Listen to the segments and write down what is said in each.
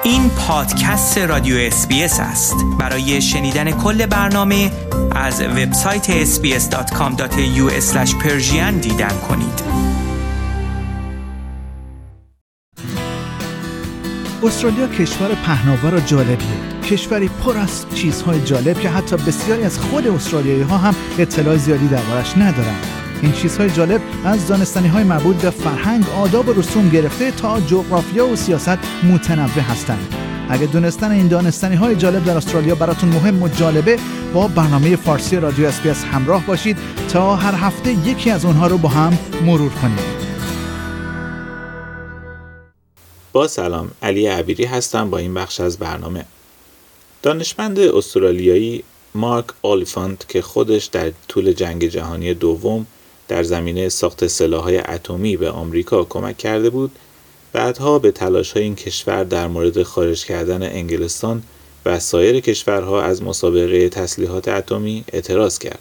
این پادکست رادیو SBS است. برای شنیدن کل برنامه از وبسایت sbs.com.au/persian دیدن کنید. استرالیا کشور پهناور و جالبیه. کشوری پر از چیزهای جالب که حتی بسیاری از خود استرالیایی‌ها هم اطلاع زیادی دربارش ندارن. این چیزهای جالب از دانستنی‌های مربوط به فرهنگ، آداب و رسوم گرفته تا جغرافیا و سیاست متنوع هستند. اگه دونستن این دانستنی‌های جالب در استرالیا براتون مهم و جالبه، با برنامه فارسی رادیو SBS همراه باشید تا هر هفته یکی از اونها رو با هم مرور کنیم. با سلام، علی عبیری هستم با این بخش از برنامه. دانشمند استرالیایی مارک اولیفانت که خودش در طول جنگ جهانی دوم در زمینه ساخت سلاح‌های اتمی به آمریکا کمک کرده بود، بعدها به تلاش‌های این کشور در مورد خارج کردن انگلستان و سایر کشورها از مسابقه تسلیحات اتمی اعتراض کرد.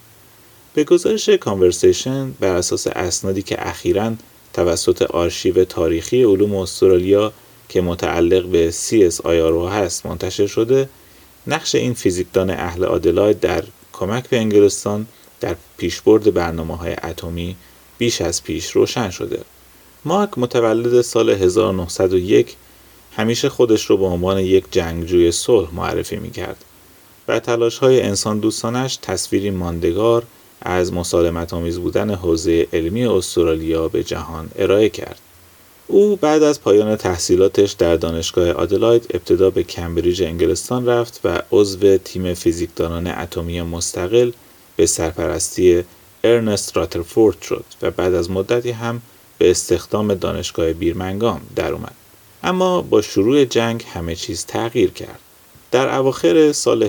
به گزارش کانورسیشن بر اساس اسنادی که اخیراً توسط آرشیو تاریخی علوم استرالیا که متعلق به CSIRO هست منتشر شده، نقش این فیزیکدان اهل آدلاید در کمک به انگلستان در پیشبرد برنامه‌های اتمی بیش از پیش روشن شده. مارک متولد سال 1901 همیشه خودش رو به عنوان یک جنگجوی صلح معرفی می‌کرد و تلاش‌های انسان دوستانش تصویری ماندگار از مسالمت‌آمیز بودن حوزه علمی استرالیا به جهان ارائه کرد. او بعد از پایان تحصیلاتش در دانشگاه آدلاید ابتدا به کمبریج انگلستان رفت و عضو تیم فیزیکدانان اتمی مستقل به سرپرستی ارنست راترفورد شد و بعد از مدتی هم به استخدام دانشگاه بیرمنگام در اومد. اما با شروع جنگ همه چیز تغییر کرد. در اواخر سال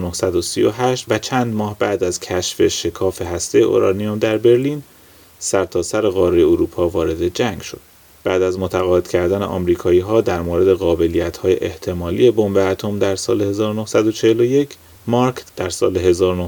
1938 و چند ماه بعد از کشف شکاف هسته اورانیوم در برلین، سرتاسر قاره اروپا وارد جنگ شد. بعد از متقاعد کردن آمریکایی‌ها در مورد قابلیت‌های احتمالی بمب اتم در سال 1941، مارک در سال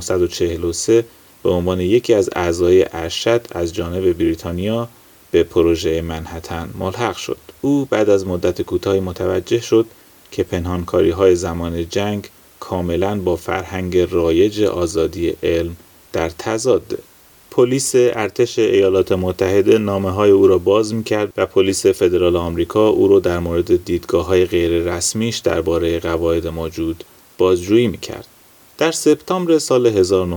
1943 به عنوان یکی از اعضای ارشد از جانب بریتانیا به پروژه منهتن ملحق شد. او بعد از مدت کوتاهی متوجه شد که پنهانکاری‌های زمان جنگ کاملاً با فرهنگ رایج آزادی علم در تضاده. پلیس ارتش ایالات متحده نامه‌های او را باز می‌کرد و پلیس فدرال آمریکا او را در مورد دیدگاه‌های غیر رسمیش درباره قواعد موجود بازجویی می‌کرد. در سپتامبر سال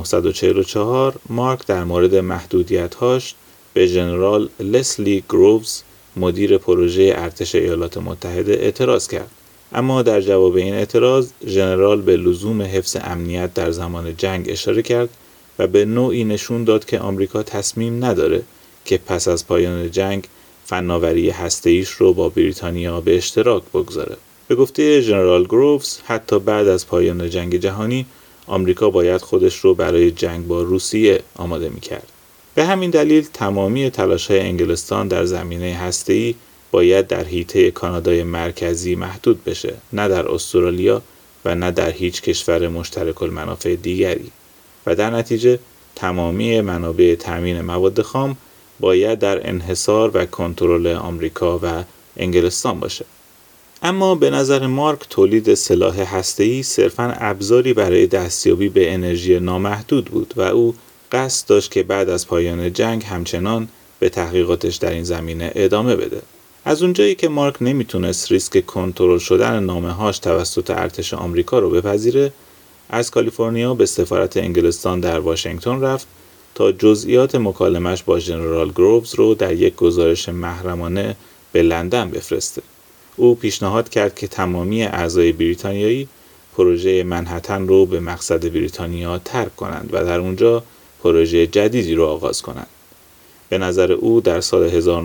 1944 مارک در مورد محدودیت‌هاش به ژنرال لسلی گرووز، مدیر پروژه ارتش ایالات متحده، اعتراض کرد. اما در جواب این اعتراض، ژنرال به لزوم حفظ امنیت در زمان جنگ اشاره کرد و به نوعی نشون داد که آمریکا تصمیم نداره که پس از پایان جنگ فناوری هسته‌ایش رو با بریتانیا به اشتراک بگذاره. به گفته ژنرال گرووز، حتی بعد از پایان جنگ جهانی، آمریکا باید خودش رو برای جنگ با روسیه آماده می‌کرد. به همین دلیل تمامی تلاش‌های انگلستان در زمینه هسته‌ای باید در حیطه کانادای مرکزی محدود بشه، نه در استرالیا و نه در هیچ کشور مشترک المنافع دیگری. و در نتیجه تمامی منابع تامین مواد خام باید در انحصار و کنترل آمریکا و انگلستان باشه. اما به نظر مارک تولید سلاح هسته‌ای صرفاً ابزاری برای دستیابی به انرژی نامحدود بود و او قصد داشت که بعد از پایان جنگ همچنان به تحقیقاتش در این زمینه ادامه بده. از اونجایی که مارک نمیتونست ریسک کنترل شدن نامه‌هاش توسط ارتش آمریکا رو بپذیره، از کالیفرنیا به سفارت انگلستان در واشنگتن رفت تا جزئیات مکالمش با ژنرال گرووز رو در یک گزارش محرمانه به لندن بفرسته. او پیشنهاد کرد که تمامی اعضای بریتانیایی پروژه منهتن رو به مقصد بریتانیا ترک کنند و در اونجا پروژه جدیدی رو آغاز کنند. به نظر او در سال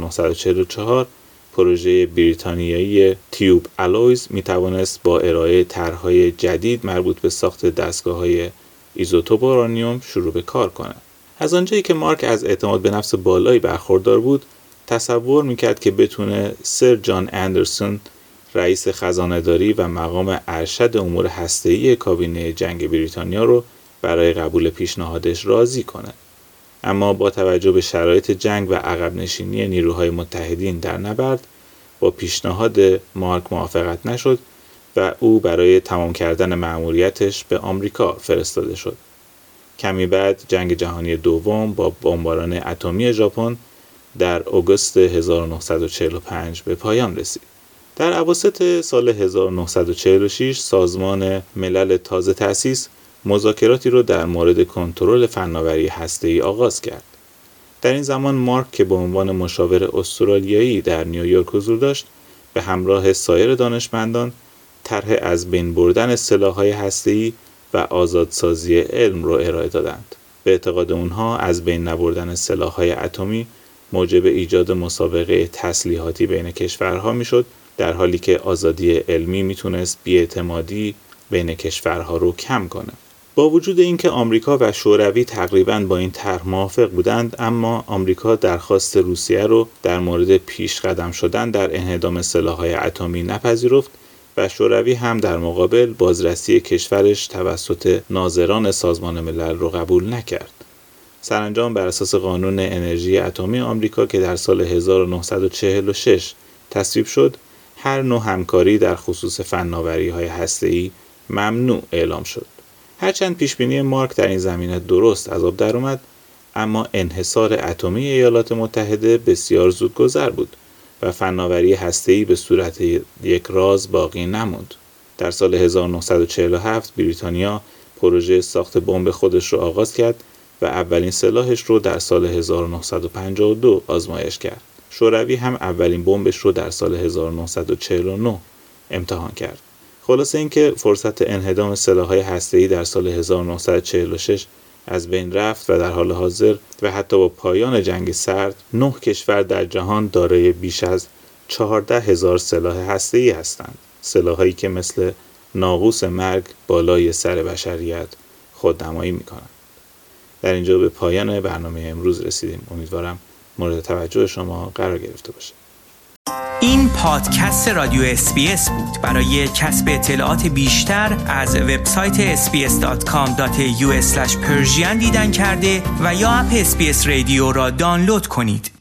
1944 پروژه بریتانیایی تیوب الویز می توانست با ارائه طرح‌های جدید مربوط به ساخت دستگاه‌های ایزوتوپ اورانیوم شروع به کار کند. از آنجایی که مارک از اعتماد به نفس بالایی برخوردار بود، تصور میکرد که بتونه سر جان اندرسون، رئیس خزانه‌داری و مقام ارشد امور هسته‌ای کابینه جنگ بریتانیا رو برای قبول پیشنهادش راضی کنه. اما با توجه به شرایط جنگ و عقب نشینی نیروهای متحدین در نبرد، با پیشنهاد مارک موافقت نشد و او برای تمام کردن مأموریتش به آمریکا فرستاده شد. کمی بعد جنگ جهانی دوم با بمباران اتمی ژاپن در آگوست 1945 به پایان رسید. در اواسط سال 1946 سازمان ملل تازه تأسیس مذاکراتی را در مورد کنترل فناوری هسته‌ای آغاز کرد. در این زمان مارک که به عنوان مشاور استرالیایی در نیویورک حضور داشت، به همراه سایر دانشمندان طرح از بین بردن سلاح‌های هسته‌ای و آزادسازی علم را ارائه دادند. به اعتقاد اونها از بین نبردن سلاح‌های اتمی موجب ایجاد مسابقه تسلیحاتی بین کشورها میشد، در حالی که آزادی علمی میتونست بی‌اعتمادی بین کشورها رو کم کنه. با وجود اینکه آمریکا و شوروی تقریباً با این طرح موافق بودند، اما آمریکا درخواست روسیه رو در مورد پیش قدم شدن در انهدام سلاح‌های اتمی نپذیرفت و شوروی هم در مقابل بازرسی کشورش توسط ناظران سازمان ملل رو قبول نکرد. سرانجام بر اساس قانون انرژی اتمی آمریکا که در سال 1946 تصویب شد، هر نوع همکاری در خصوص فناوری‌های هسته‌ای ممنوع اعلام شد. هرچند پیشبینی مارک در این زمینه درست از آب در اومد، اما انحصار اتمی ایالات متحده بسیار زودگذر بود و فناوری هسته‌ای به صورت یک راز باقی نموند. در سال 1947 بریتانیا پروژه ساخت بمب خودش رو آغاز کرد و اولین سلاحش رو در سال 1952 آزمایش کرد. شوروی هم اولین بمبش رو در سال 1949 امتحان کرد. خلاصه اینکه فرصت انهدام سلاح‌های هسته‌ای در سال 1946 از بین رفت و در حال حاضر و حتی با پایان جنگ سرد 9 کشور در جهان دارای بیش از 14,000 سلاح هسته‌ای هستند. سلاح‌هایی که مثل ناقوس مرگ بالای سر بشریت خودنمایی می‌کنند. در اینجا به پایان برنامه امروز رسیدیم. امیدوارم مورد توجه شما قرار گرفته باشه. این پادکست رادیو اس‌بی‌اس بود. برای کسب اطلاعات بیشتر از وبسایت sbs.com.au/persian دیدن کرده و یا اپ اس‌بی‌اس رادیو را دانلود کنید.